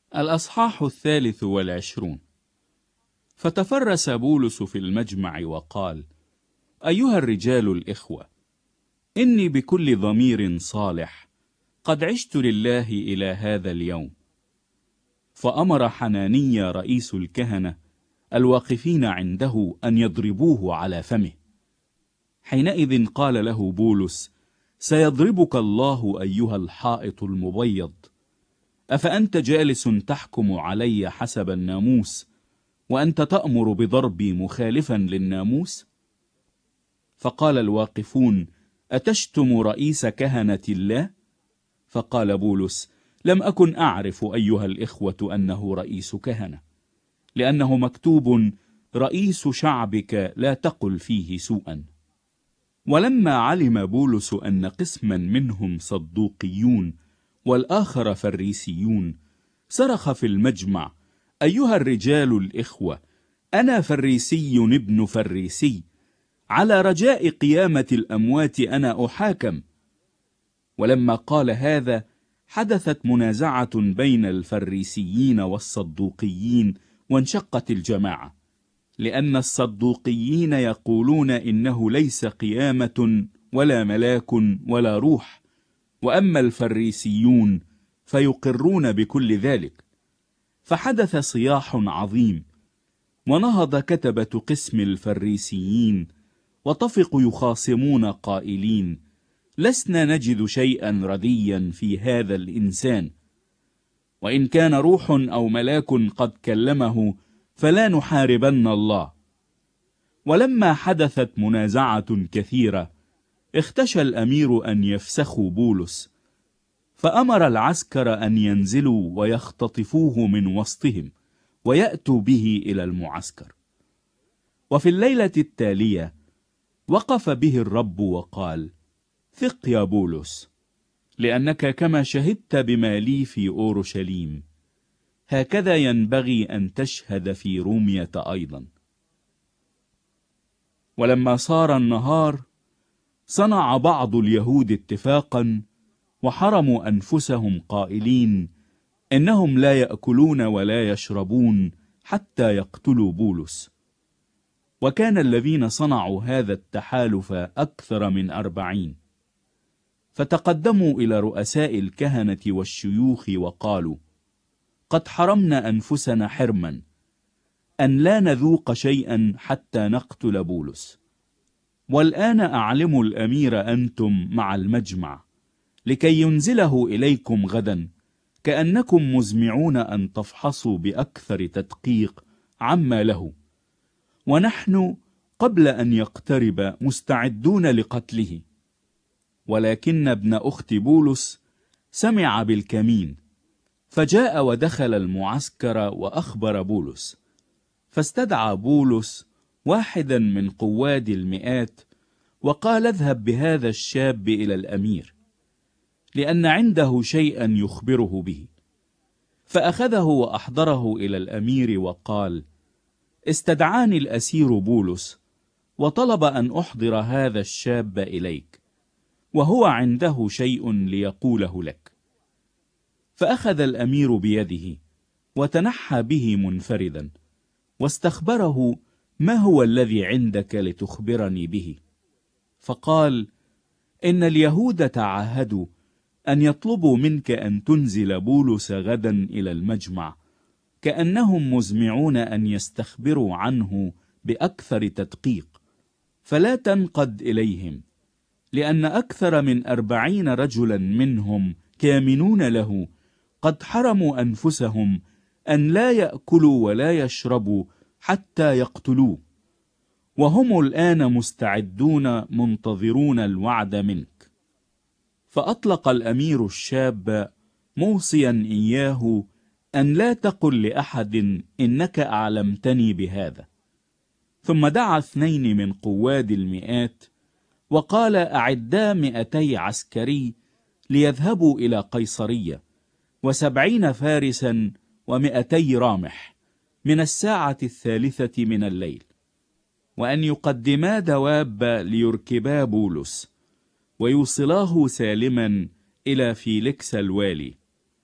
الأصحاح 23. فتفرس بولس في المجمع وقال: أيها الرجال الإخوة، إني بكل ضمير صالح قد عشت لله إلى هذا اليوم. فأمر حنانيا رئيس الكهنة الواقفين عنده أن يضربوه على فمه. حينئذ قال له بولس: سيضربك الله أيها الحائط المبيض، أفأنت جالس تحكم علي حسب الناموس، وأنت تأمر بضربي مخالفا للناموس؟ فقال الواقفون: أتشتم رئيس كهنة الله؟ فقال بولس: لم أكن أعرف أيها الإخوة أنه رئيس كهنة، لأنه مكتوب: رئيس شعبك لا تقل فيه سوءا. ولما علم بولس أن قسما منهم صدوقيون والآخر فريسيون، صرخ في المجمع: أيها الرجال الإخوة، أنا فريسي ابن فريسي، على رجاء قيامة الأموات أنا أحاكم. ولما قال هذا حدثت منازعة بين الفريسيين والصدوقيين، وانشقت الجماعة، لأن الصدوقيين يقولون إنه ليس قيامة ولا ملاك ولا روح، وأما الفريسيون فيقرون بكل ذلك. فحدث صياح عظيم، ونهض كتبة قسم الفريسيين وطفقوا يخاصمون قائلين: لسنا نجد شيئا رديا في هذا الإنسان، وإن كان روح أو ملاك قد كلمه فلا نحاربن الله. ولما حدثت منازعة كثيرة، اختشى الأمير أن يفسخوا بولس، فأمر العسكر أن ينزلوا ويختطفوه من وسطهم ويأتوا به إلى المعسكر. وفي الليلة التالية وقف به الرب وقال: ثق يا بولس، لأنك كما شهدت بما لي في أورشليم، هكذا ينبغي أن تشهد في رومية أيضا. ولما صار النهار، صنع بعض اليهود اتفاقا وحرموا أنفسهم قائلين: إنهم لا يأكلون ولا يشربون حتى يقتلوا بولس. وكان الذين صنعوا هذا التحالف أكثر من 40. فتقدموا إلى رؤساء الكهنة والشيوخ وقالوا: قد حرمنا أنفسنا حرما أن لا نذوق شيئا حتى نقتل بولس. والآن أعلموا الأمير أنتم مع المجمع، لكي ينزله إليكم غدا، كأنكم مزمعون أن تفحصوا بأكثر تدقيق عما له، ونحن قبل أن يقترب مستعدون لقتله. ولكن ابن أخت بولس سمع بالكمين، فجاء ودخل المعسكر وأخبر بولس. فاستدعى بولس واحدا من قواد المئات وقال: اذهب بهذا الشاب إلى الأمير، لأن عنده شيئا يخبره به. فأخذه وأحضره إلى الأمير وقال: استدعاني الأسير بولس وطلب أن أحضر هذا الشاب إليك، وهو عنده شيء ليقوله لك. فأخذ الأمير بيده وتنحى به منفردا، واستخبره: ما هو الذي عندك لتخبرني به؟ فقال: إن اليهود تعاهدوا أن يطلبوا منك أن تنزل بولس غدا إلى المجمع، كأنهم مزمعون أن يستخبروا عنه بأكثر تدقيق، فلا تنقد إليهم، لأن أكثر من 40 رجلا منهم كامنون له قد حرموا أنفسهم أن لا يأكلوا ولا يشربوا حتى يقتلوه، وهم الآن مستعدون منتظرون الوعد منك. فأطلق الأمير الشاب موصيا إياه أن لا تقل لأحد إنك أعلمتني بهذا. ثم دعا 2 من قواد المئات وقال: أعدا 200 عسكري ليذهبوا إلى قيصرية، 70 فارسا و200 رامح من الساعة 3 من الليل، وأن يقدما دواب ليركبا بولس ويوصلاه سالما إلى فيليكس الوالي.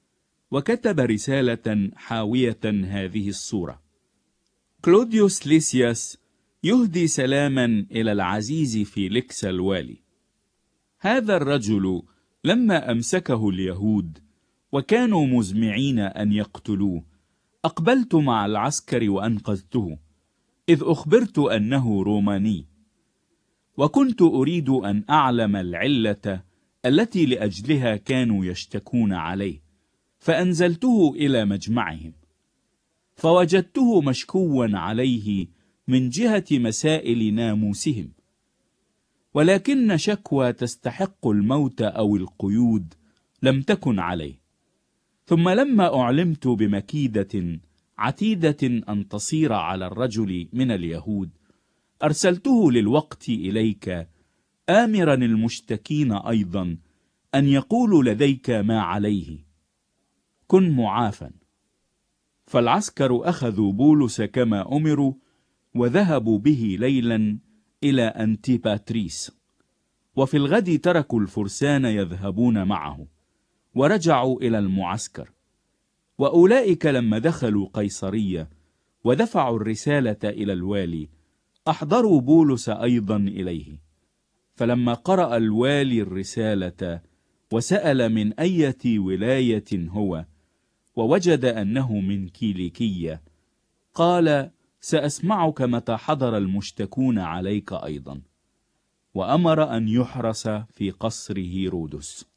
وكتب رسالة حاوية هذه الصورة: كلوديوس ليسياس يهدي سلاما إلى العزيز فيليكس الوالي. هذا الرجل لما أمسكه اليهود وكانوا مزمعين أن يقتلوه، أقبلت مع العسكر وأنقذته، إذ أخبرت أنه روماني، وكنت أريد أن أعلم العلة التي لأجلها كانوا يشتكون عليه، فأنزلته إلى مجمعهم، فوجدته مشكوا عليه من جهة مسائل ناموسهم، ولكن شكوى تستحق الموت أو القيود لم تكن عليه. ثم لما أعلمت بمكيدة عتيدة أن تصير على الرجل من اليهود، أرسلته للوقت إليك، آمرا المشتكين أيضا أن يقولوا لديك ما عليه. كن معافا. فالعسكر أخذوا بولس كما أمروا، وذهبوا به ليلا إلى أنتيباتريس، وفي الغد تركوا الفرسان يذهبون معه، ورجعوا إلى المعسكر. وأولئك لما دخلوا قيصرية ودفعوا الرسالة إلى الوالي، أحضروا بولس أيضا إليه. فلما قرأ الوالي الرسالة وسأل من أية ولاية هو، ووجد أنه من كيليكية، قال: سأسمعك متى حضر المشتكون عليك أيضا. وأمر أن يحرس في قصر هيرودس.